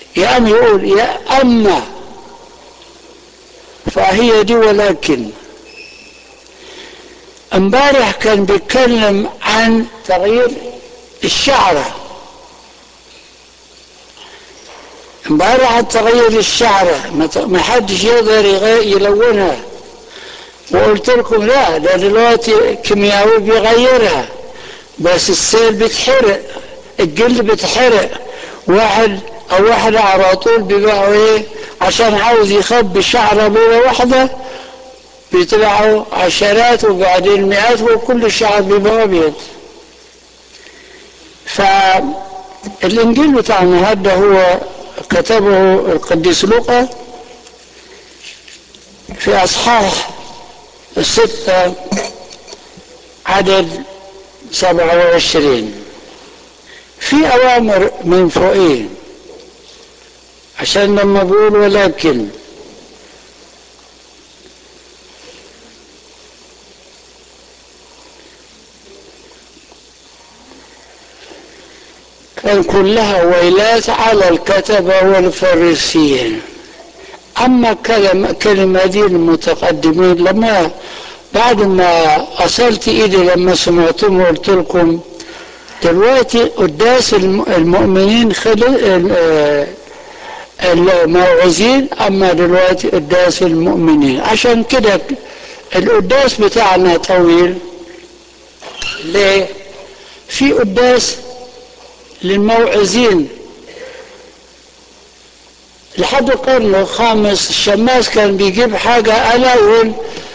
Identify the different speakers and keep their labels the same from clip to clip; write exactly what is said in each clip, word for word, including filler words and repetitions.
Speaker 1: يعني يقول يا أما، فهي دي ولكن. امبارح كان بيتكلم عن تغيير الشعرة، امبارح عن تغيير الشعرة ما حدش يقدر يلونها، وقلت لكم لا، ده دلوقتي كيميائي بيغيرها، بس السيل بتحرق، الجلد بتحرق. واحد او واحدة على طول بيبيعوا ايه عشان عاوز يخبي شعره بيضة واحدة، بيطلعوا عشرات وبعدين مئات، وكل الشعر بيبقى ابيض. فالانجيل بتاعنا هذا هو كتبه القديس لوقا في اصحاح ستة عدد سبعة وعشرين. في اوامر من فوقين، عشان لما بقول ولكن كان كلها ويلات على الكتبة والفريسيين. أما كلمة, كلمة دي المتقدمين، لما بعد ما أصلت إيدي لما سمعتم وقلت لكم دلوقتي قداس المؤمنين الموعظين، أما دلوقتي قداس المؤمنين. عشان كده القداس بتاعنا طويل. ليه؟ في قداس للموعظين لحد القرن الخامس، الشماس كان بيجيب حاجة ألا يقول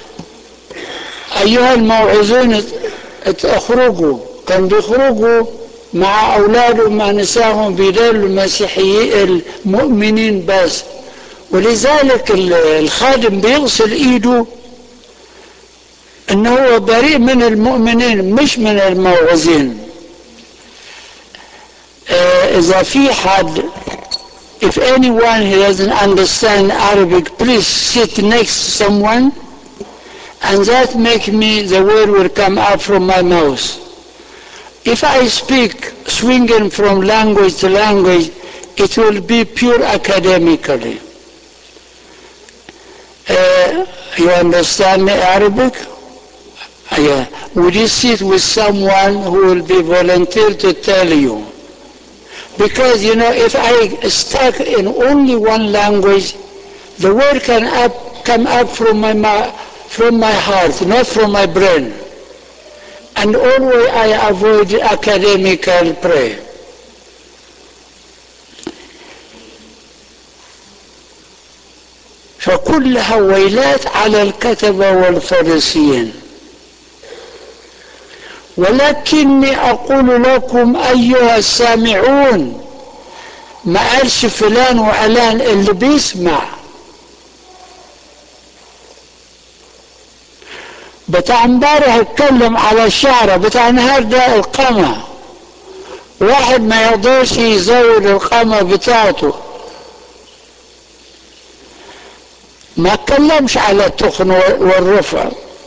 Speaker 1: أيها الموعظون اخرجوا، كان بيخرجوا مع أولادهم مع نسائهم بيدلوا المسيحيين المؤمنين بس. ولذلك الخادم بيغسل ايده انه هو بريء من المؤمنين مش من الموعظين. اه اذا في حد if anyone who doesn't understand Arabic, please sit next to someone, and that makes me the word will come out from my mouth. If I speak swinging from language to language, it will be pure academically. Uh, you understand Arabic? Yeah. Would you sit with someone who will be volunteer to tell you? Because, you know, if I stuck in only one language, the word can up, come up from my, from my heart, not from my brain. And always I avoid academical prayer. فكلها ويلات على الكتبة والفريسيين. ولكني أقول لكم أيها السامعون، ما قالش فلان وعلان، اللي بيسمع. بتاع امبارح اتكلم على الشعرة، بتاع النهارده القمة. واحد ما يقدرش يزود القمة بتاعته، ما اتكلمش على التخن والرفع،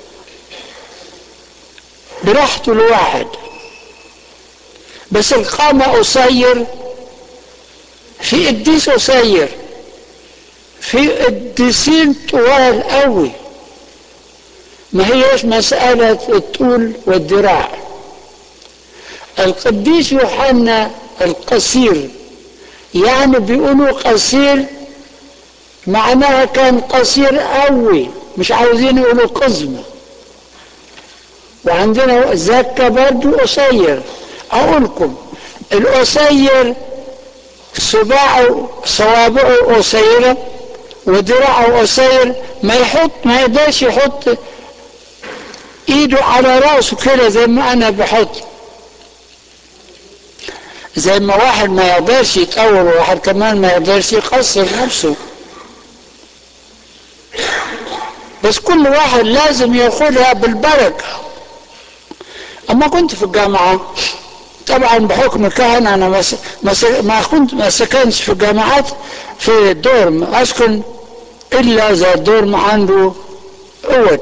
Speaker 1: براحته الواحد. بس القامة قصير، في قديس قصير، في قديسين طوال قوي. ما هيش مسألة الطول والذراع. القديس يوحنا القصير، يعني بيقولوا قصير معناها كان قصير قوي، مش عاوزين يقولوا قزمة. وعندنا زكا برضو قصير. اقولكم القصير صباعه صوابعه قصيرة وذراعه قصير، ما يحط ما يقدرش يحط ايده على راسه كده زي ما انا بحط، زي ما واحد ما يقدرش يطول وواحد كمان ما يقدرش يقصر نفسه. بس كل واحد لازم ياخدها بالبركة. اما كنت في الجامعة طبعا بحكم كهنة انا مس... مس... ما كنت ما سكنش في الجامعات في الدورم، اسكن الا اذا الدورم عنده اوض.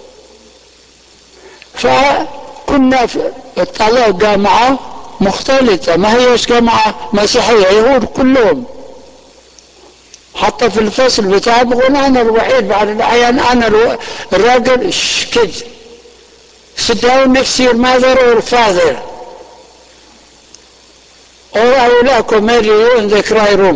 Speaker 1: فكنا في طلع جامعة مختلطة، ما هيش جامعة مسيحية، يهود كلهم. حتى في الفصل بتاعي بقول انا الوحيد بعد الاحيان انا الراجل كده. sit down next to your mother or father or I will accommodate you in the cry room.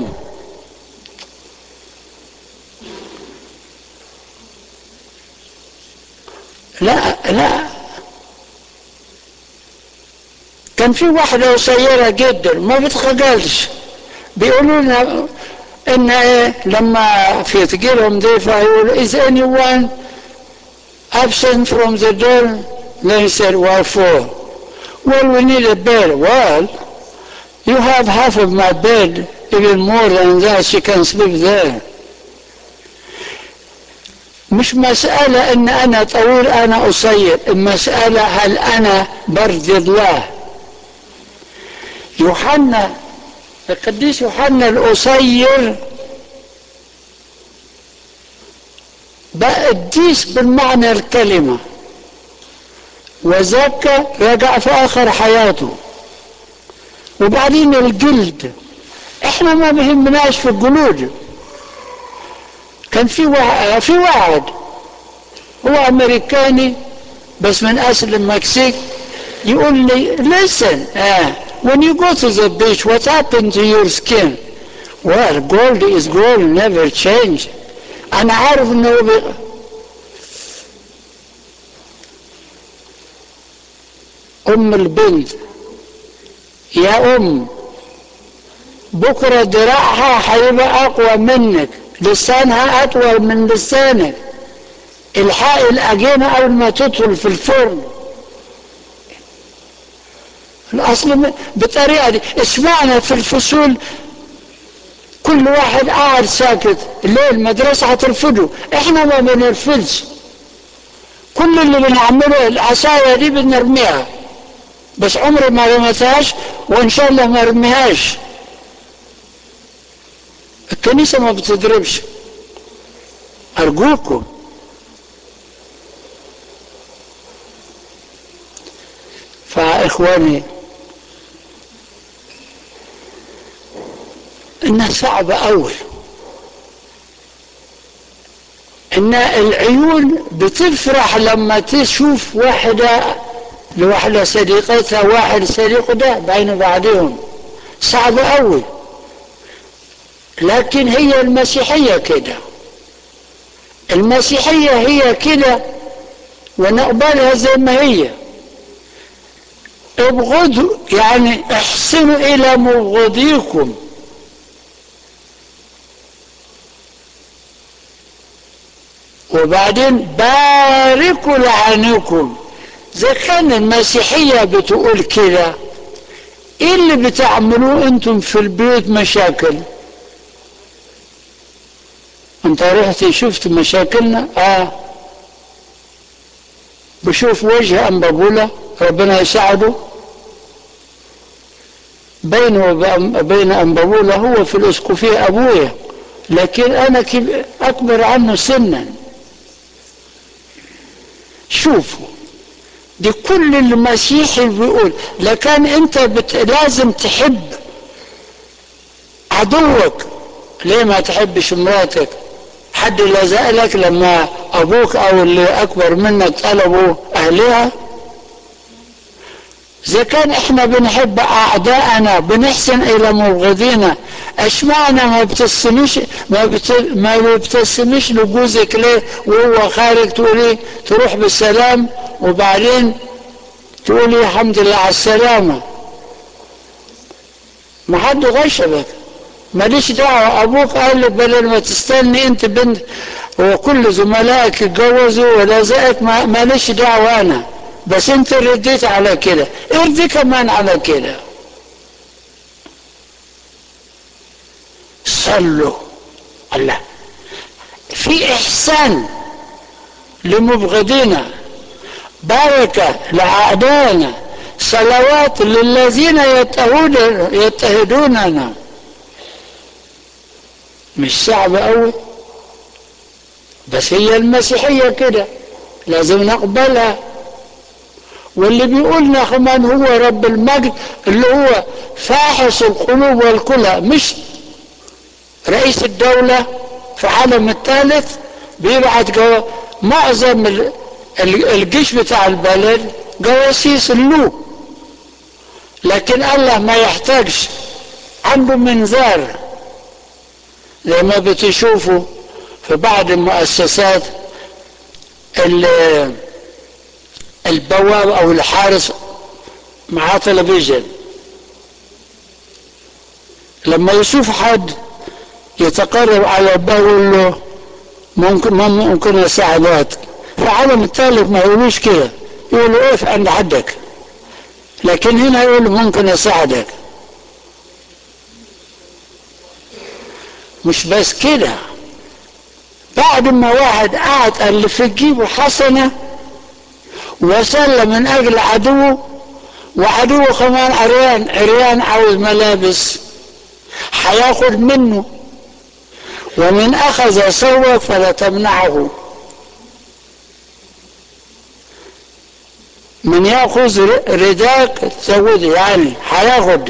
Speaker 1: لا لا كان في واحدة قصيرة جدا ما بتخجلش بيقولوا لنا ان ايه لما في تجيلهم ضيفة يقول is anyone absent from the door. They said what for? Well, we need a bed. Well, you have half of my bed, even more than that. She can sleep there. مش مسألة ان انا طويل انا قصير، المسألة هل انا برضي الله. يوحنا القديس يوحنا القصير بقى قديس بالمعنى الكلمة، وذاك رجع في اخر حياته. وبعدين الجلد احنا ما بيهمناش في الجلود. كان في واحد في واحد هو امريكاني بس من اصل المكسيك يقول لي listen uh, when you go to the beach what happened to your skin? Well, gold is gold, never change. انا عارف انه بي... ام البنت يا ام بكره دراعها هيبقى اقوى منك، لسانها اطول من لسانك، الحق العجينه قبل ما تدخل في الفرن. الاصل بالطريقه دي. اسمعنا في الفصول كل واحد قاعد ساكت، ليه؟ المدرسه هترفضه، احنا ما بنرفضش. كل اللي بنعمله العصايه دي بنرميها، بس عمري ما رميتهاش وان شاء الله ما ارميهاش. الكنيسه ما بتضربش ارجوكم. فاخواني انها صعبه اول، ان العيون بتفرح لما تشوف واحده لواحده صديقتها واحد صديقه ده بين بعضهم، صعبه اول. لكن هي المسيحيه كده، المسيحيه هي كده ونقبلها زي ما هي. ابغضوا يعني احسنوا الى مبغضيكم، وبعدين باركوا لعنكم. اذا كان المسيحيه بتقول كده، ايه اللي بتعملوه انتم في البيت مشاكل؟ انت رحت شفت مشاكلنا؟ اه بشوف وجه انبابوله ربنا يساعده، بينه وبين انبابوله هو في الاسقفيه ابويا، لكن انا اكبر عنه سنا. شوفوا دي كل المسيحي بيقول. لكن انت بت... لازم تحب عدوك. ليه ما تحبش مراتك؟ حد لزق لك لما ابوك او اللي اكبر منك طلبوا اهلها؟ اذا كان احنا بنحب اعدائنا بنحسن الى مبغضينا، اشمعنا ما بتسميش ما, بت... ما بتسميش لجوزك ليه وهو خارج تقولي تروح بالسلام وبعدين تقولي الحمد لله على السلامه؟ ما حد غشبك، ماليش دعوه. ابوك قال لك بدل ما تستني انت بنت وكل زملائك اتجوزوا ولا زقك، ماليش دعوه انا، بس انت رديت على كده، ارضي كمان على كده. صلوا الله في احسان لمبغضينا، بركه لاعدائنا، صلوات للذين يضطهدوننا. مش صعب قوي، بس هي المسيحيه كده لازم نقبلها. واللي بيقولنا كمان هو رب المجد اللي هو فاحص القلوب والكلى، مش رئيس الدولة في العالم الثالث بيبعت جو... معظم الجيش بتاع البلد جواسيس له، لكن الله ما يحتاجش، عنده منظار زي ما بتشوفوا في بعض المؤسسات البواب او الحارس معاه تلفزيون، لما يشوف حد يتقرب على الباب يقول له ممكن ممكن اساعدك. في العالم الثالث ما يقولوش كده، يقولوا اقف عند حدك، لكن هنا يقول ممكن اساعدك. مش بس كده، بعد ما واحد قاعد قال لي في جيبه حسنه وصلى من اجل عدوه، وعدوه كمان عريان عريان عاوز ملابس، هياخد منه. ومن اخذ ثوبك فلا تمنعه، من ياخذ رداك تزوده، يعني هياخد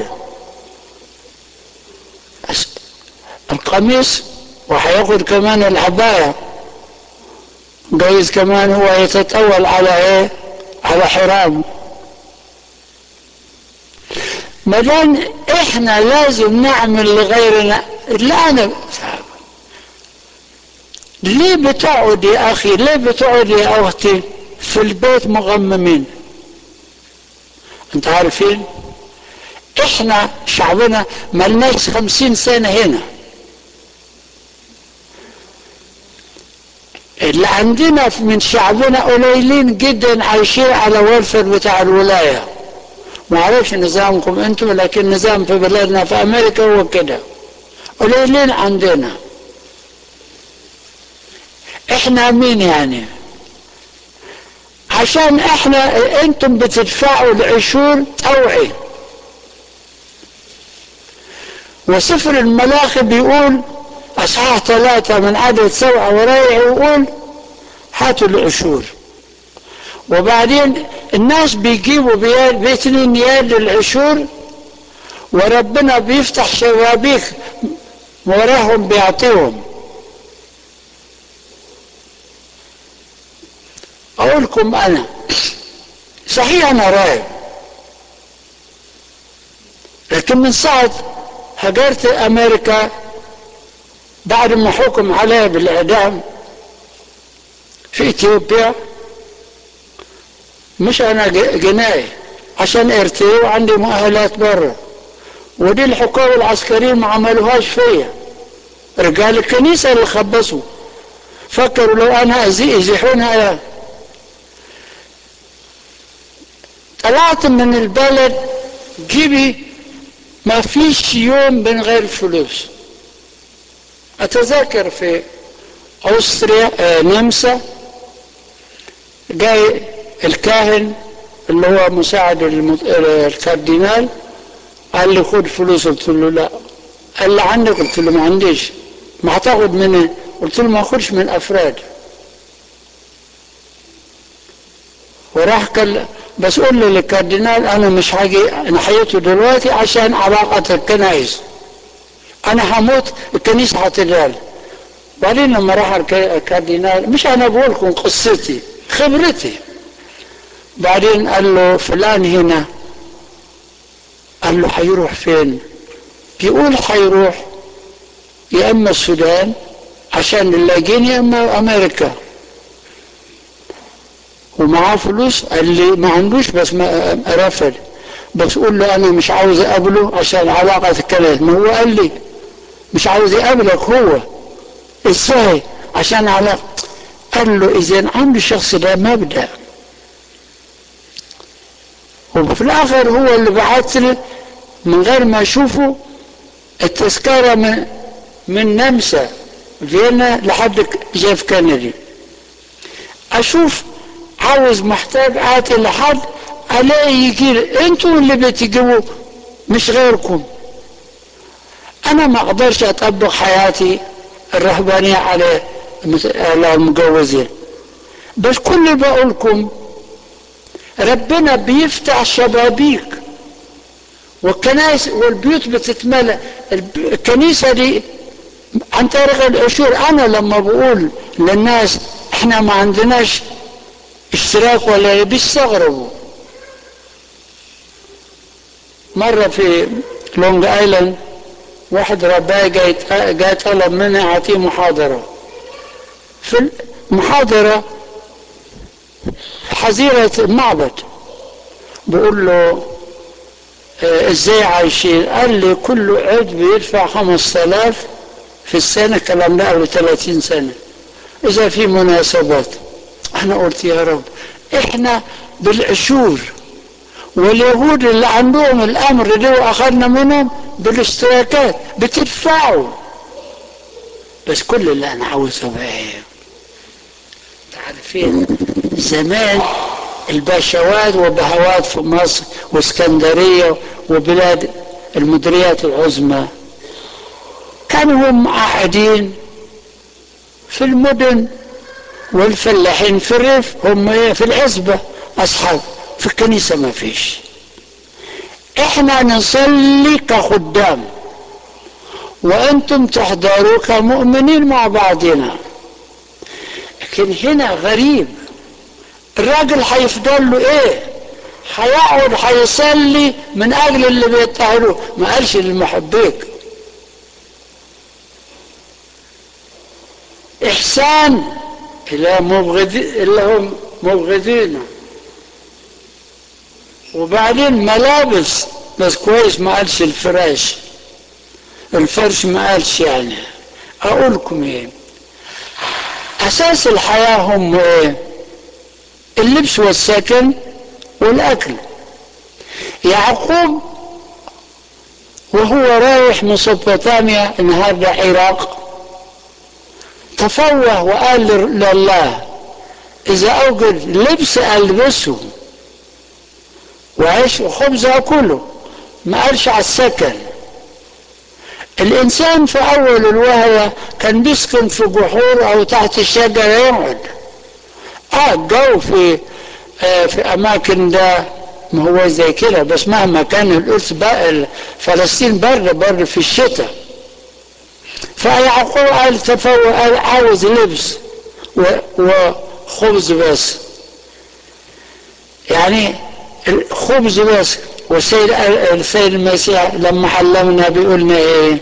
Speaker 1: القميص وهياخد كمان العباية، جايز كمان هو يتطول على ايه، على حرام. مدام احنا لازم نعمل لغيرنا. لا انا ليه بتقعد يا اخي، ليه بتقعد يا اختي في البيت مغممين؟ انت عارفين احنا شعبنا ملناش خمسين سنة هنا، اللي عندنا من شعبنا قليلين جدا عايشين على ويلفر بتاع الولاية. ما اعرفش نظامكم انتم، لكن نظام في بلادنا في امريكا هو كده، قليلين عندنا. احنا مين يعني؟ عشان احنا انتم بتدفعوا العشور توعي. وسفر الملاخي بيقول اصحاح ثلاثة من عدد سبعة ورايح يقول هاتوا العشور. وبعدين الناس بيجيبوا باتنين يد العشور، وربنا بيفتح شبابيك وراهم بيعطيهم. اقولكم انا صحيح انا رايب، لكن من ساعة هاجرت امريكا بعد ما حكم علي بالاعدام في اثيوبيا، مش انا جنائي عشان ارتي وعندي مؤهلات برا، ودي الحكومة العسكريين ما عملوهاش فيا، رجال الكنيسة اللي خبصوا، فكروا لو انا يزيحونها. طلعت من البلد جيبي ما فيش يوم من غير فلوس. اتذكر في أستريا آه نمسا جاي الكاهن اللي هو مساعد الكاردينال قال لي خد فلوس، قلت له لا. قال لي عندك؟ قلت له ما عنديش. ما هتاخد مني؟ قلت له ما اخدش من افراد. وراح قال بس قول لي للكاردينال انا مش هاجي ناحيته دلوقتي عشان علاقة الكنائس، انا هموت الكنيسة هتزال. بعدين لما راح الكاردينال، مش انا بقول لكم قصتي خبرتي، بعدين قال له فلان هنا، قال له هيروح فين؟ بيقول هيروح يا اما السودان عشان اللاجئين يا اما امريكا، ومعاه فلوس. قال لي ما عندوش بس ما رفض، بس قول له انا مش عاوز اقابله عشان علاقة الكلام. ما هو قال لي مش عاوز يقابلك. هو ازاي؟ عشان علاقة. قال له اذا عنده الشخص ده مبدأ. وفي الاخر هو اللي بعت لي من غير ما اشوفه التذكرة من من نمسا فيينا لحد جيف كندي. اشوف عاوز محتاج اعطي لحد الاقي يجي انتوا اللي بتجيبوا مش غيركم. انا ما اقدرش اطبق حياتي الرهبانية على المجوزين، بس كل اللي بقولكم ربنا بيفتح شبابيك والكنائس والبيوت بتتملى. الكنيسة دي عن طريق العشور. انا لما بقول للناس احنا ما عندناش اشتراك ولا بيستغربوا. مرة في لونج ايلاند واحد رباه جاي جاي طلب مني اعطيه محاضرة. في المحاضرة حظيرة معبد، بقول له اه ازاي عايشين؟ قال لي كل عضو بيدفع خمسة آلاف في السنة، الكلام ده قبل ثلاثين سنة، اذا في مناسبات. انا قلت يا رب احنا بالعشور، واليهود اللي عندهم الامر ده واخذنا منهم بالاشتراكات بتدفعوا. بس كل اللي انا عاوزه بقى ايه؟ تعرفين زمان الباشوات وبهوات في مصر واسكندريه وبلاد المديريات العظمى كانوا هم قاعدين في المدن، والفلاحين في الريف هم ايه؟ في العزبه اصحاب، في الكنيسه ما فيش. احنا نصلي كخدام وانتم تحضروا كمؤمنين مع بعضنا. لكن هنا غريب، الراجل هيفضل له ايه؟ هيقعد هيصلي من اجل اللي بيطهروه، ما قالش للمحبيك. احسان الى مبغضي اللي هم مبغضين، وبعدين ملابس بس كويس، ما قالش الفراش الفرش، ما قالش. يعني اقول لكم ايه؟ اساس الحياة هم ايه؟ اللبس والسكن والاكل. يعقوب وهو رايح ميسوبوتاميا النهارده عراق تفوه وقال لله اذا اوجد لبس البسه وعيش وخبز اكله، ما قالش على السكن. الانسان في اول الوهلة كان بيسكن في جحور او تحت الشجرة يقعد. اه الجو في آه في اماكن ده ما هو زي كده، بس مهما كان القدس بقى فلسطين برد برد في الشتاء. فيعقوب قال تفوق، قال عاوز لبس وخبز بس، يعني الخبز بس. والسيد السيد المسيح لما علمنا بيقولنا ايه؟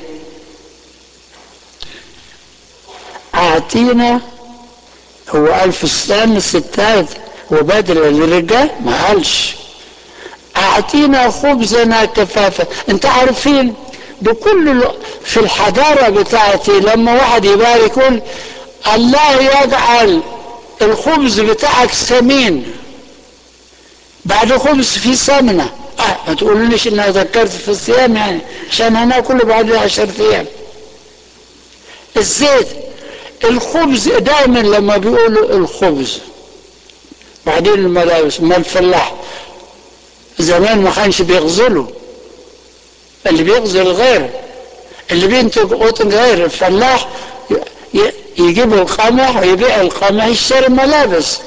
Speaker 1: اعطينا، هو قال فستان الستات وبدل للرجال؟ ما قالش اعطينا خبزنا كفافا. انت عارفين بكل في الحضارة بتاعتي لما واحد يبارك يقول الله يجعل الخبز بتاعك سمين، بعد خبز فيه سمنة. اه ما تقوليش انها ذكرت في الصيام يعني عشان هناكله بعد عشر ايام. الزيت، الخبز دائما لما بيقولوا الخبز، بعدين الملابس. ما الفلاح زمان ما كانش بيغزلوا، اللي بيغزل غير، اللي بينتج قطن غير. الفلاح يجيب القمح ويبيع القمح يشتري ملابس.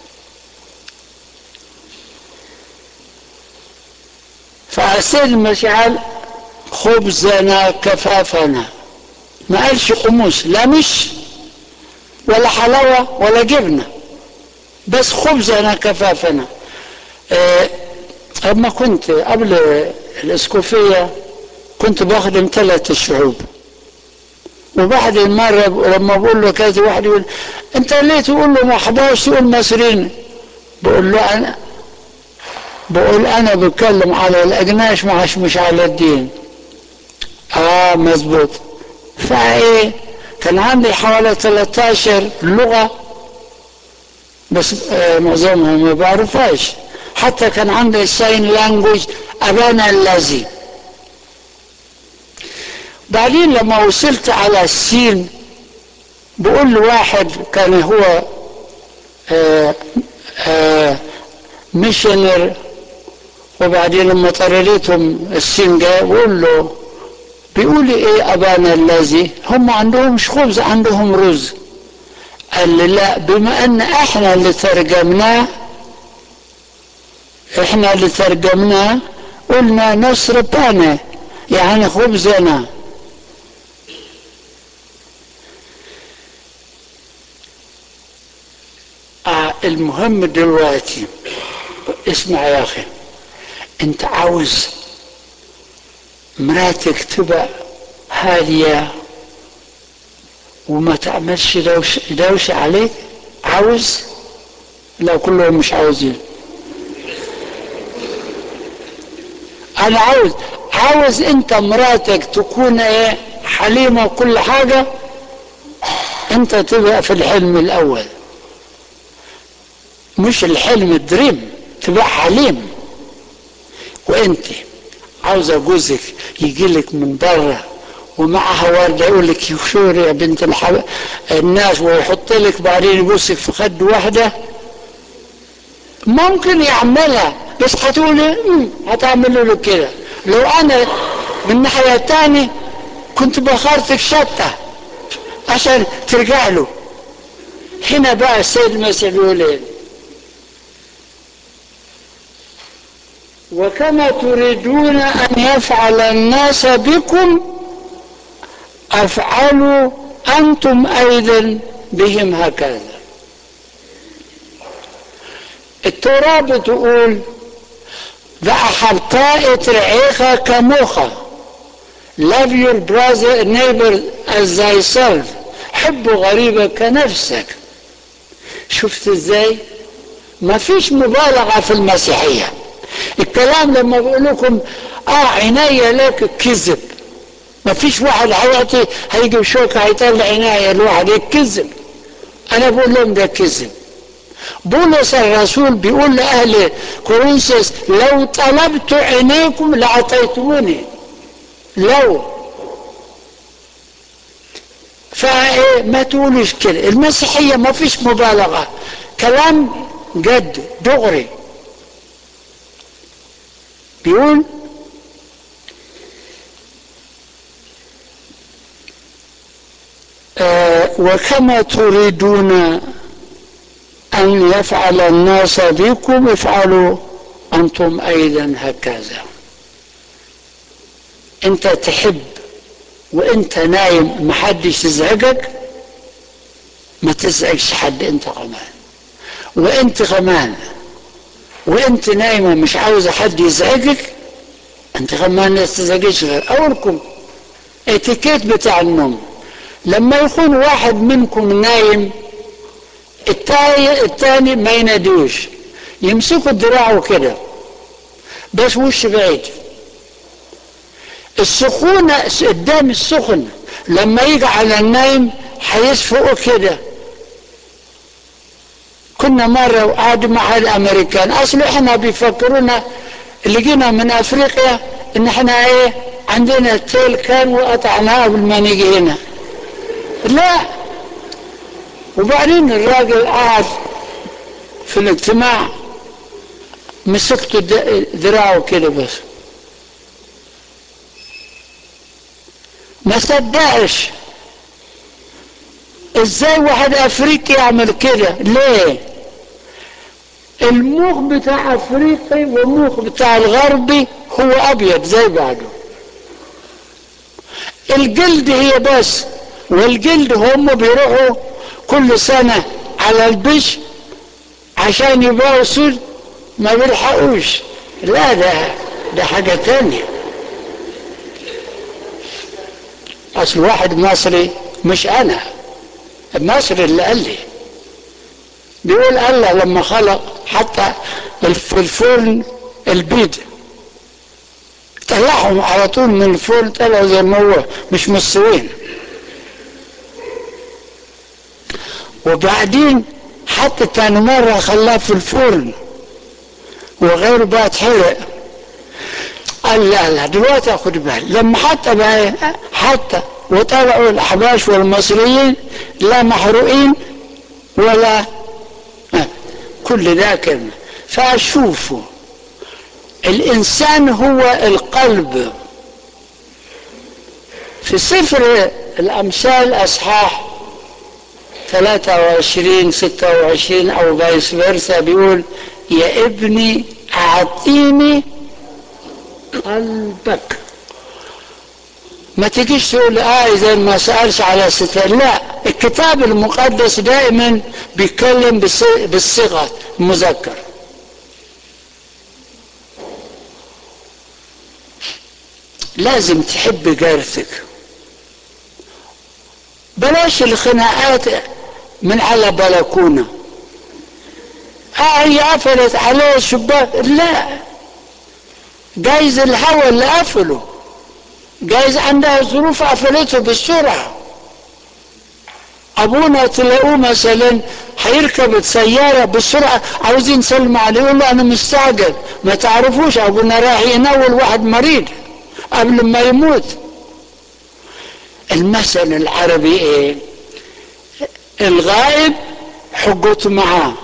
Speaker 1: فالسيد المسيح قال خبزنا كفافنا، ما قالش قموش، لا مش ولا حلاوة ولا جبنة، بس خبزنا كفافنا. اه اما كنت قبل الاسكوفية كنت بخدم ثلاث شعوب، وبعد المرة لما بقول له كذا واحد يقول انت ليه تقول له ما حداش تقول مصريين؟ بقول له انا بقول انا بتكلم على الاجناش مش مش على الدين. اه مزبوط. فايه كان عندي حوالي ثلاثة عشر لغة، بس آه معظمهم ما بعرفهاش. حتى كان عندي الساين لانجويج ابانا الذي. بعدين لما وصلت على السين بقول له واحد كان هو آه آه ميشنر، وبعدين لما طردتهم السين جاء بقول له بيقول لي ايه ابانا الذي؟ هم عندهمش خبز، عندهم رز. قال لي لا، بما ان احنا اللي ترجمناه احنا اللي ترجمناه قلنا نصر بانا يعني خبزنا. المهم دلوقتي اسمع يا اخي، انت عاوز مراتك تبقى هادية وما تعملش دوشة, دوشة عليك؟ عاوز؟ لا كلهم مش عاوزين. انا عاوز عاوز انت مراتك تكون ايه، حليمة وكل حاجة، انت تبقى في الحلم الاول، مش الحلم الدريم، تبقى حليم. وانت عاوزة جوزك يجي لك من بره ومعها وردة يقول لك يشور يا بنت الحب... الناس، ويحط لك بعدين يبوسك في خد واحدة، ممكن يعملها، بس هتقولي هتعملوا له كده. لو انا من الناحية الثانية كنت بخرتك شتى عشان ترجع له. هنا بقى السيد المسيح بيقول: وكما تريدون ان يفعل الناس بكم افعلوا انتم ايضا بهم هكذا. التوراة بتقول: بأحبتاء ترعيخ كموخة، love your brother neighbor as thyself، حبوا غريبك كنفسك. شفت ازاي؟ ما فيش مبالغة في المسيحية. الكلام لما بقول لكم اه عناية لك كذب، ما فيش واحد حياتي هيجي بشوكة هيطلع عناية الواحد يكذب. انا بقول لهم ده كذب. بولس الرسول بيقول لأهل كورنثوس: لو طلبت عينيكم لأعطيتموني. لو فايه ما تقولوش كده. المسيحية ما فيش مبالغة، كلام جد دغري. بيقول: آه وكما تريدون أن يفعل الناس بكم افعلوا أنتم أيضا هكذا. أنت تحب وأنت نايم محدش يزعجك، ما تزعجش حد أنت كمان. وأنت كمان وأنت نايمة مش عاوزة حد يزعجك، أنت كمان ما تزعجش غير أولكم. اتيكيت بتاع النوم، لما يكون واحد منكم نايم التاني, التاني ما ينادوش، يمسكوا دراعه كده بس وش بعيد. السخونة قدام السخن لما يجي على النايم هيصفقوا كده. كنا مرة وقعد مع الامريكان، اصل احنا بيفكرونا اللي جينا من افريقيا ان احنا ايه عندنا التيل كان وقطعناه قبل ما نيجي هنا. لا. وبعدين الراجل قاعد في الاجتماع مسكته ذراعه كده بس، ما صدقش ازاي واحد افريقي يعمل كده. ليه؟ المخ بتاع افريقي والمخ بتاع الغربي هو ابيض زي بعضه، الجلد هي بس، والجلد هم بيروحوا كل سنة على البش عشان يبقوا سود ما بيلحقوش. لا ده ده حاجة تانية. اصل واحد مصري، مش انا، المصري اللي قال لي، بيقول الله لما خلق حتى في الفرن البيض طلعهم على طول من الفرن طلعوا زي ما هو مش مستوين. وبعدين حتى تاني مرة خلاه في الفرن وغيره بقى اتحرق. قال لا لا دلوقتي اخد بالي لما حتى بقى حتى وطلعوا الحباش والمصريين لا محروقين ولا كل ده كلمة. فاشوفوا الانسان هو القلب. في سفر الامثال اصحاح ثلاثة وعشرين ستة وعشرين او فايس فيرسا بيقول: يا ابني اعطيني قلبك. ما تجيش تقول اه اذا ما سألش على ستر، لا، الكتاب المقدس دائما بيتكلم بالصيغة المذكر. لازم تحب جارتك، بلاش الخناقات من على بلكونة. اه هي قفلت عليه الشباك، لا، جايز الهواء اللي قفله، جايز عندها ظروف قفلته بالسرعة. ابونا تلاقوه مثلا هيركب السيارة بالسرعة عاوزين يسلم عليه، يقول له انا مستعجل. ما تعرفوش ابونا راح ينول واحد مريض قبل ما يموت. المثل العربي ايه؟ الغائب حجته معاه.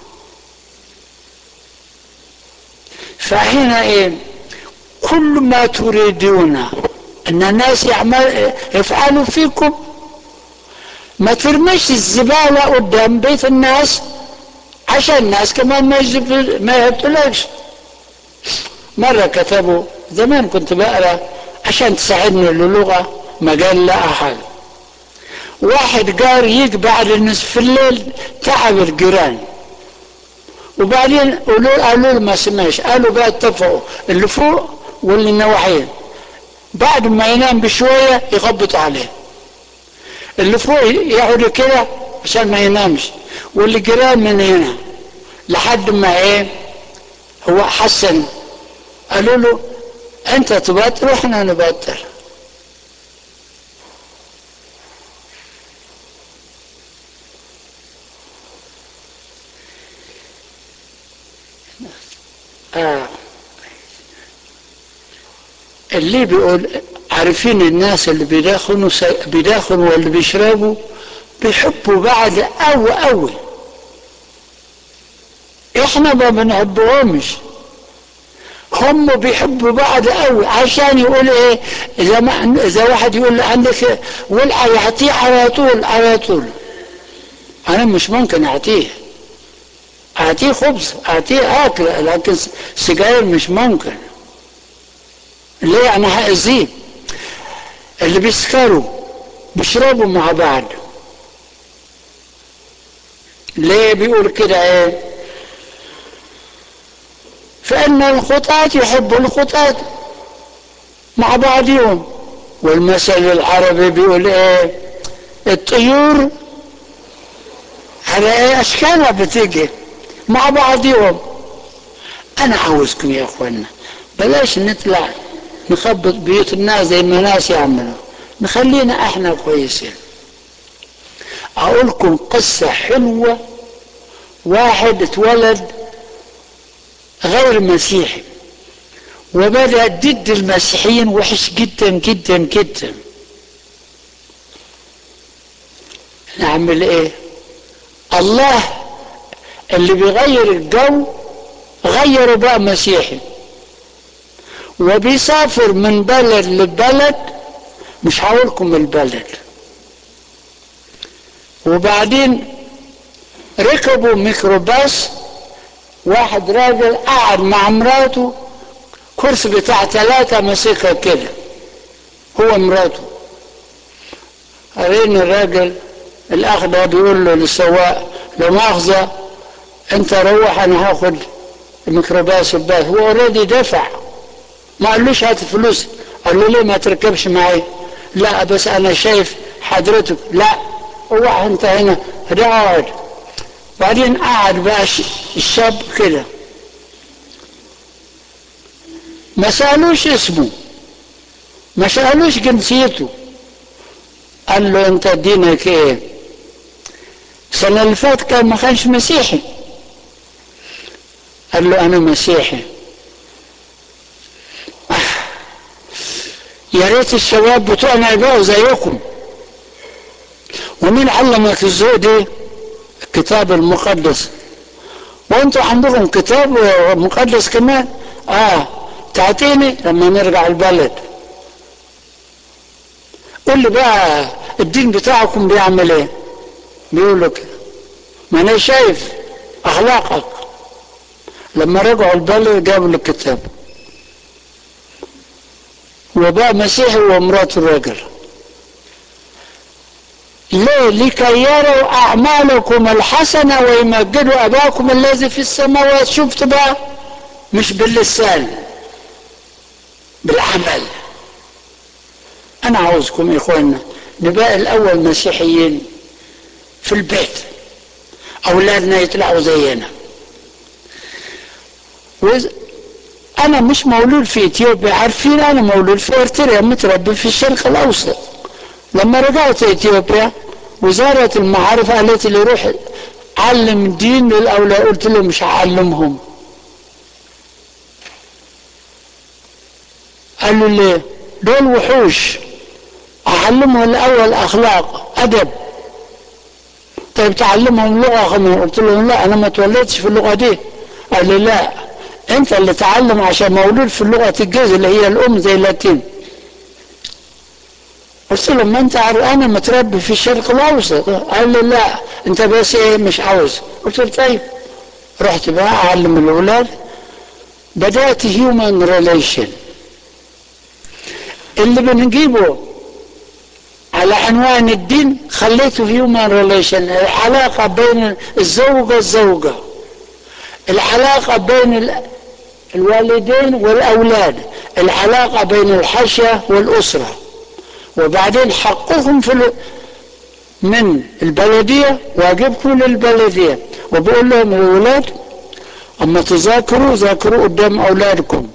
Speaker 1: فهنا ايه؟ كل ما تريدون ان الناس يعمل يفعلوا فيكم، ما ترميش الزبالة قدام بيت الناس عشان الناس كمان ما يجب ما يهتلكش. مرة كتبوا زمان كنت بقرا عشان تساعدني اللغة مجال لا أحد، واحد جار يجي بعد نصف الليل تعب الجيران، وبعدين قالوا قالوا له ما سمعش، قالوا بقى اتفقوا اللي فوق واللي نواحيه بعد ما ينام بشوية يخبطوا عليه، اللي فوق يقعدوا كده عشان ما ينامش، واللي جيران من هنا لحد ما ايه هو حسن. قالوا له انت تبطل واحنا نبطل. آه. اللي بيقول عارفين الناس اللي بيدخنوا بيدخنوا واللي بيشربوا بيحبوا بعض قوي قوي، احنا ما بنحبهمش، هم بيحبوا بعض قوي. عشان يقول ايه؟ اذا ما اذا واحد يقول عندك ولعه يعطيه على طول على طول. انا مش ممكن اعطيه اعطيه خبز اعطيه اكل، لكن سجاير مش ممكن. ليه؟ انا هاذيه. اللي بيسكروا بيشربوا مع بعض. ليه بيقول كده ايه؟ فان الخطاة يحبوا الخطاة مع بعضهم. والمثل العربي بيقول ايه؟ الطيور على ايه اشكالها بتيجي مع بعضهم. انا عاوزكم يا اخوانا بلاش نطلع نخبط بيوت الناس زي ما ناس يعملوا، نخلينا احنا كويسين. اقولكم قصة حلوة. واحد اتولد غير مسيحي وبدأ ضد المسيحيين وحش جدا جدا جدا. نعمل ايه؟ الله اللي بيغير الجو غيره بقى مسيحي، وبيسافر من بلد لبلد، مش هقولكم البلد. وبعدين ركبوا ميكروباص، واحد راجل قعد مع مراته كرسي بتاع ثلاثة مسكها كده هو مراته. قالين الراجل الاخ ده بيقول له للسواق لو مؤاخذة انت روح انا هاخد الميكروباص الباص. هو اوريدي دفع، ما قالوش هات فلوس. قال له ليه ما تركبش معي؟ لا بس انا شايف حضرتك. لا روح انت هنا اقعد. بعدين قعد بقى الشاب كده، ما سألوش اسمه ما سألوش جنسيته. قال له انت دينك ايه؟ السنة اللي فات كان ما كانش مسيحي. قال له انا مسيحي. آه. يا ريت الشباب بتوعنا يبقوا زيكم. ومين علمك الذوق دي؟ الكتاب المقدس. وانتوا عندكم كتاب مقدس كمان؟ اه تعطيني لما نرجع البلد. قول لي بقى الدين بتاعكم بيعمل ايه؟ بيقولوا كده. ما انا شايف اخلاقك. لما رجعوا البلد جابوا له الكتاب، وبقى مسيحي ومراته الراجل. ليه؟ لكي يروا أعمالكم الحسنة ويمجدوا أباكم الذي في السماوات. شفت بقى؟ مش باللسان، بالعمل. أنا عاوزكم يا إخوانا نبقى الأول مسيحيين في البيت، أولادنا يطلعوا زينا. أنا مش مولود في إثيوبيا، عارفين أنا مولود في إرتريا، متربي في الشرق الأوسط. لما رجعت إثيوبيا وزارة المعارف قالت لي روح علم دين للأولاد، قلت له مش هعلمهم. قالوا ليه؟ دول وحوش، أعلمهم الأول أخلاق أدب. طيب تعلمهم لغة كمان؟ قلت لهم لا، أنا ما تولدتش في اللغة دي. قال لي لا، أنت اللي تعلم عشان مولود في اللغة الجاز اللي هي الأم زي اللاتين. قلت له ما أنت عارف أنا متربي في الشرق الأوسط. قال لي لا، أنت بس إيه مش عاوز. قلت له طيب. رحت بقى أعلم الأولاد. بدأت هيومن ريليشن اللي بنجيبه على عنوان الدين، خليته هيومن ريليشن، العلاقة بين الزوجة الزوجة، العلاقة بين الوالدين والأولاد، العلاقة بين الحاشية والأسرة، وبعدين حقهم في من البلدية، واجبكم للبلدية. وبقول لهم الأولاد أما تذاكروا ذاكروا قدام أولادكم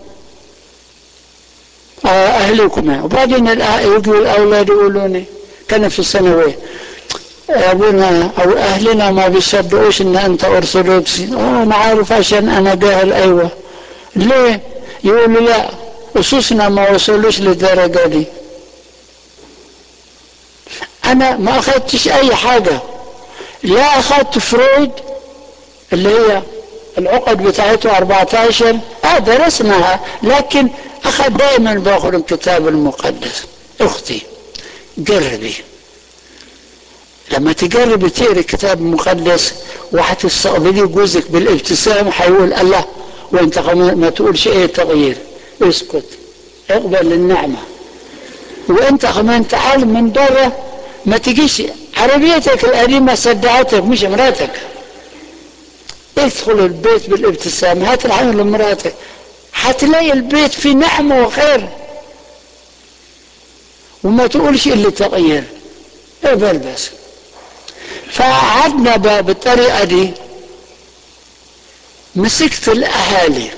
Speaker 1: أهلكم. وبعدين يجوا الأولاد يقولوني كان في الثانوية أبونا أو أهلنا ما بيصدقوش إن أنت أرثوذكسي. أه أنا عارف عشان أنا جاهل. أيوة ليه؟ يقولوا لا، أسسنا ما وصلوش للدرجة دي. أنا ما أخذتش أي حاجة، لا أخذت فرويد اللي هي العقد بتاعته أربعة عشر، اه درسناها، لكن أخذ دائما باخذ الكتاب المقدس. أختي جربي، لما تجربي تقري الكتاب المقدس وهتستقبلي جوزك بالابتسام هيقول الله، وانت ما تقولش ايه تغيير، اسكت اقبل النعمة. وانت كمان تعال من بره، ما تجيش عربيتك القديمة صدعتك مش مراتك. ادخل البيت بالابتسام، هات العين لمراتك، هتلاقي البيت فيه نعمة وخير. وما تقولش اللي تغير، اقبل بس. فقعدنا بالطريقة دي، مسكت الأهالي.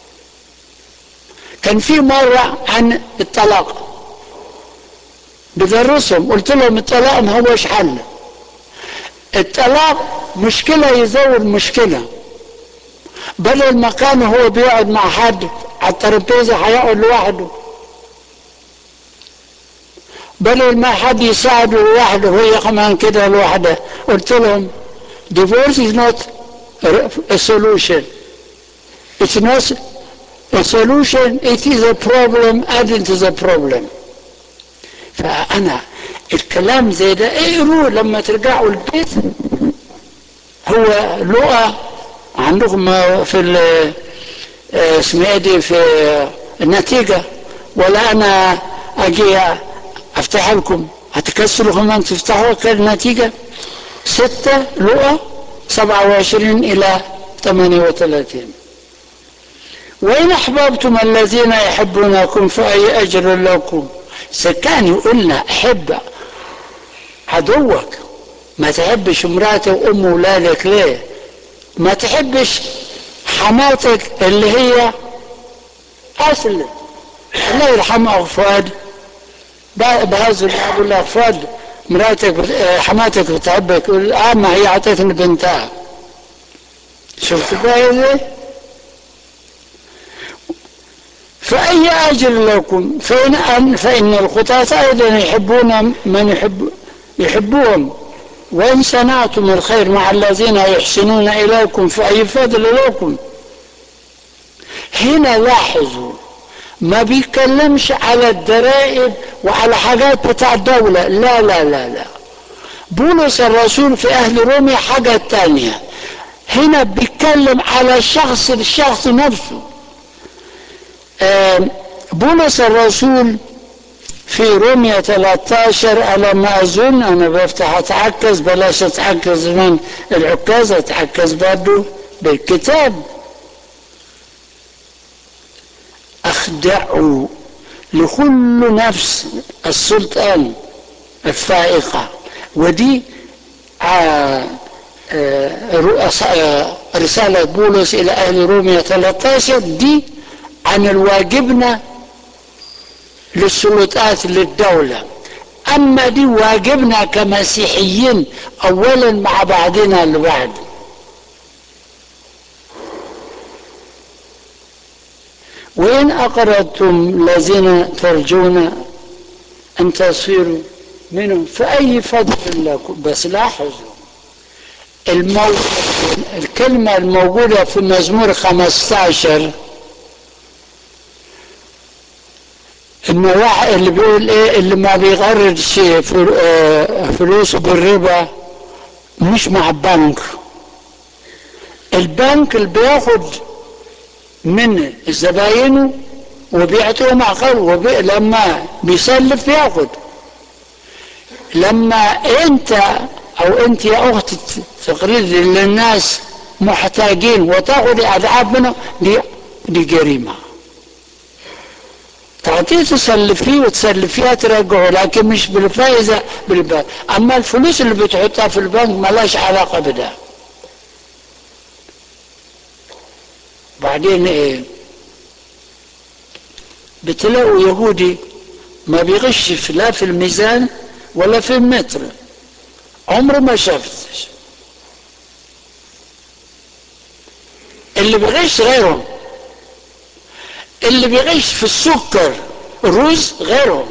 Speaker 1: كان في مرة عن الطلاق بدرسهم، قلت لهم الطلاق ما هوش حل، الطلاق مشكلة يزود مشكلة. بدل ما كان هو بيقعد مع حد على الترابيزة هيقعد لوحده، بدل ما حد يساعده لوحده وهي كمان كده لوحده. قلت لهم divorce is not a solution, it's not a solution, it is a problem adding to the problem. فأنا الكلام زي ده اقروا لما ترجعوا البيت. هو لقى عندكم في اسمها دي في النتيجة، ولا أنا أجي أفتح لكم هتكسروا كمان تفتحوا النتيجة. ستة لقى سبعة وعشرين إلى ثمانية وثلاثين. وإن أحببتم الذين يحبونكم فأي أجر لكم. سكان يقولنا حب عدوك، ما تحبش امرأتك وأم أولادك ليه؟ ما تحبش حماتك اللي هي أصل. الله يرحمه فؤاد بهزر أقول له فؤاد مراتك حماتك بتحبك، يقول آه ما هي عطتني بنتها. شفت بقى ازاي؟ فأي أجر لكم فإن, فإن الخطاة أيضا يحبون من يحب يحبوهم. وإن صنعتم الخير مع الذين يحسنون إليكم فأي فضل لكم. هنا لاحظوا ما بيتكلمش على الضرائب وعلى حاجات بتاع الدولة، لا لا لا لا. بولس الرسول في أهل روميا حاجة تانية، هنا بيتكلم على الشخص الشخص نفسه. بولس الرسول في رومية ثلاثة عشر على ما أظن، أنا بفتح أتعكز، بلاش أتعكز من العكاز، أتعكز برضو بالكتاب. أخضعوا لكل نفس السلطان الفائقة. ودي آه آه رسالة بولس إلى أهل رومية ثلاثة عشر دي عن الواجبنا للسلطات للدولة. أما دي واجبنا كمسيحيين أولا مع بعضنا البعض. وإن أقرضتم الذين ترجون أن تصيروا منهم فأي فضل لكم. بس لاحظوا المو... الكلمة الموجودة في مزمور خمسة عشر، إنه واحد اللي بيقول إيه، اللي ما بيغردش فلوسه بالربا مش مع البنك. البنك اللي بياخد من زباينه وبيعطيهم عقل، وبي... لما بيسلف ياخد. لما انت او انت يا اخت تقرض للناس محتاجين وتاخذ اضعاف منهم، دي دي جريمه. تعطيه تسلفيه وتسلفيها ترجعه، لكن مش بالفائزه بالبنك. اما الفلوس اللي بتحطها في البنك ما لهاش علاقه بده. بعدين ايه، بتلاقوا يهودي ما بيغش لا في الميزان ولا في المتر، عمره ما شفتش. اللي بيغش غيرهم، اللي بيغش في السكر الرز غيرهم،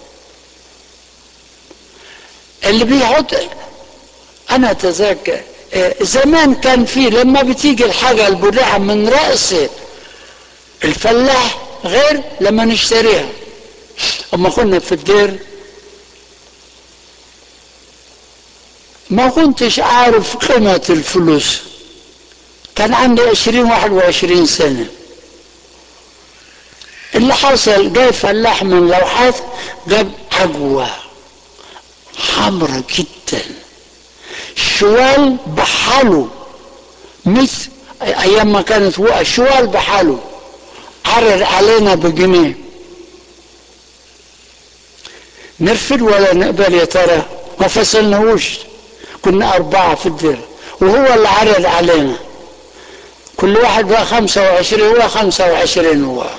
Speaker 1: اللي بيحط. انا اتذكر زمان كان في لما بتيجي الحاجه البضاعه من راس الفلاح غير لما نشتريها. اما كنا في الدير ما كنتش عارف قيمه الفلوس، كان عندي عشرين واحد وعشرين سنه. اللي حصل جاي فلاح من لوحات جاب عجوه حمرة جدا، شوال بحاله، مثل ايام ما كانت هو شوال بحاله، عرض علينا بجنيه. نرفض ولا نقبل يا ترى؟ ما فصلناهوش، كنا اربعه في الدير وهو اللي عرض علينا. كل واحد بقى خمسة وعشرين، هو خمسة وعشرين هو.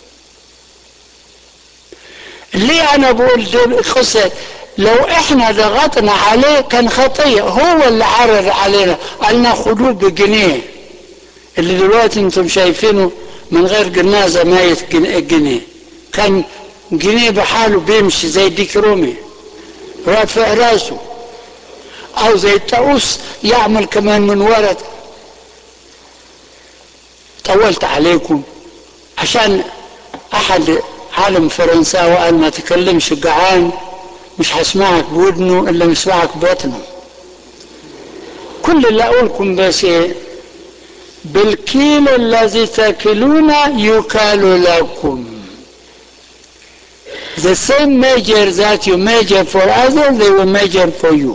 Speaker 1: ليه انا بقول دي قصة؟ لو احنا ضغطنا عليه كان خطية. هو اللي عرض علينا قالنا خدوه بجنيه، اللي دلوقتي انتم شايفينه من غير جنازة ميت جنيه. كان جنيه بحاله بيمشي زي ديك رومي رافع راسه، او زي الطاووس يعمل كمان من ورد. طولت عليكم عشان احد عالم فرنساوي قال ما تكلمش جعان، مش هسمعك بودنه الا مسمعك ببطنه. كل اللي اقولكم بس ايه، بالكيل الذي تاكلون يكال لكم. The same measure that you measure for others, they will measure for you.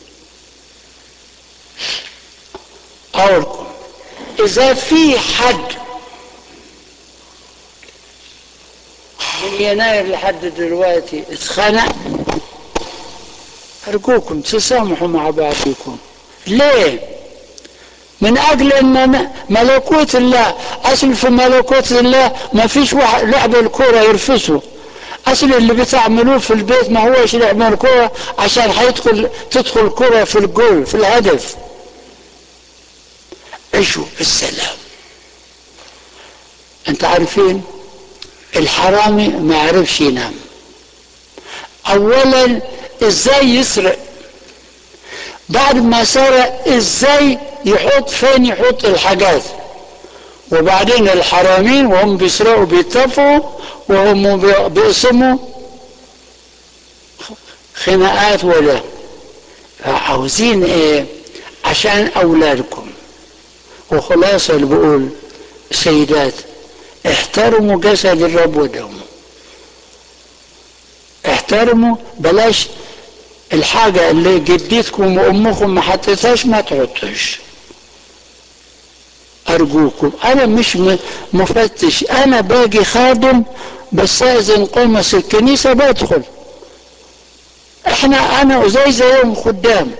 Speaker 1: أقولكم إذا في حد من يناير لحد دلوقتي اتخانق، أرجوكم تسامحوا مع بعضكم. ليه؟ من أجل أن ملكوت الله. أصل في ملكوت الله ما فيش واحد لعب الكرة يرفسه. أصل اللي بتعملوه في البيت ما هوش لعب الكرة عشان هيدخل تدخل كرة في الجول في الهدف. عيشوا بالسلام. أنت عارفين الحرامي ما يعرفش ينام. أولا إزاي يسرق، بعد ما سرق إزاي يحط فين يحط الحاجات. وبعدين الحرامين وهم بيسرقوا بيتفقوا وهم بيقسموا خناقات. ولا عاوزين ايه عشان اولادكم؟ وخلاصة اللي بقول سيدات احترموا جسد الرب ودمه، احترموا، بلاش الحاجة اللي جدتكم وامكم ما حطيتهاش ما تحطوش. ارجوكم، انا مش مفتش، انا باجي خادم بستأذن قمص الكنيسة بدخل. احنا انا زي زيهم خدام.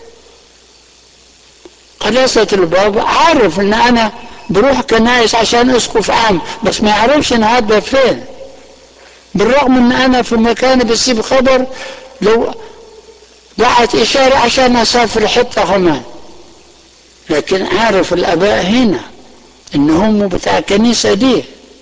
Speaker 1: قداسة البابا عارف ان انا بروح كنايس عشان اسقف عام، بس ما يعرفش ان هذا فين. بالرغم ان انا في مكان بسيب خبر لو ضاعت اشارة عشان اسافر حتة كمان، لكن عارف الاباء هنا ان هم بتاع الكنيسة دي.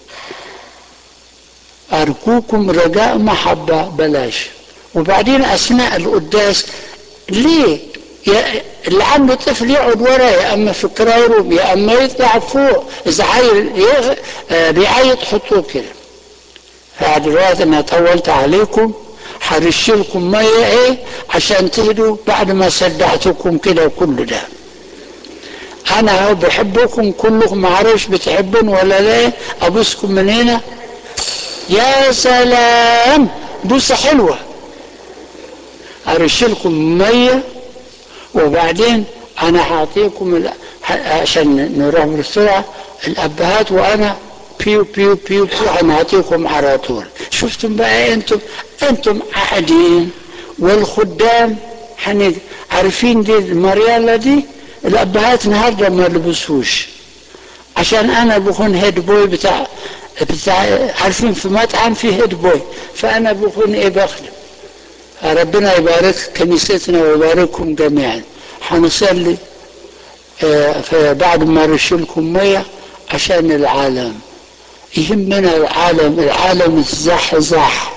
Speaker 1: ارجوكم رجاء محبة بلاش. وبعدين اثناء القداس ليه اللي عنده طفل يقعد ورا، يا اما في كرايروب يا اما يطلع فوق، اذا عيل بيعيط حطوه كده. فدلوقتي انا طولت عليكم، هرش لكم ميه ايه عشان تهدوا بعد ما سدعتكم كده وكل ده. انا اهو بحبكم كلكم، ما عارفش بتحبون ولا لا. ابوسكم من هنا. يا سلام، بوسه حلوه. ارش لكم ميه وبعدين انا هعطيكم عشان نروح بسرعه الابهات، وانا بيو بيو بيو بيو هنعطيكم على طول. شفتم بقى انتم انتم قاعدين والخدام حن عارفين دي المريالة دي الابهات النهارده ما لبسوش، عشان انا بكون هيد بوي بتاع بتاع عارفين في مطعم في هيد بوي، فانا بكون ايه بخدم. ربنا يبارك كنيستنا ويبارككم جميعا. هنصلي اه بعد ما رشلكم ميه عشان العالم. يهمنا العالم، العالم الزح زح.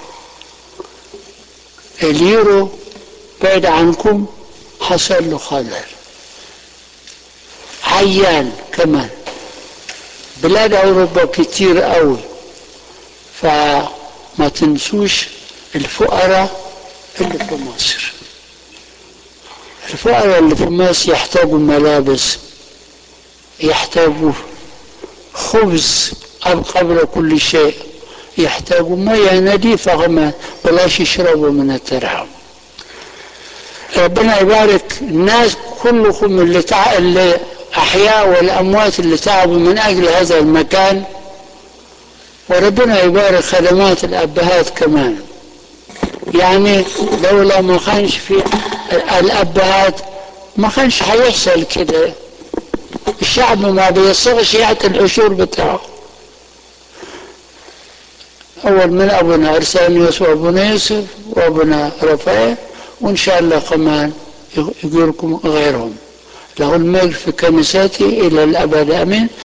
Speaker 1: اليورو بعد عنكم حصل له خلل، عيان كمان. بلاد اوروبا كتير قوي، فما تنسوش الفقراء اللي في مصر. الفقراء اللي في مصر يحتاجوا ملابس، يحتاجوا خبز قبل كل شيء، يحتاجوا مياه نظيفة كمان، بلاش يشربوا من الترعة. ربنا يبارك الناس كلكم اللي, تع... اللي أحياء والأموات اللي تعبوا من أجل هذا المكان، وربنا يبارك خدمات الأبهات كمان. يعني لولا ما كانش في الأبهات ما كانش هيحصل كده. الشعب ما بيصغش يعطي العشور بتاعه. أول من أبونا أرسانيوس وأبونا يوسف وأبونا رفاء، وإن شاء الله كمان يقولكم غيرهم. له المجد في كنيسته إلى الأبد آمين.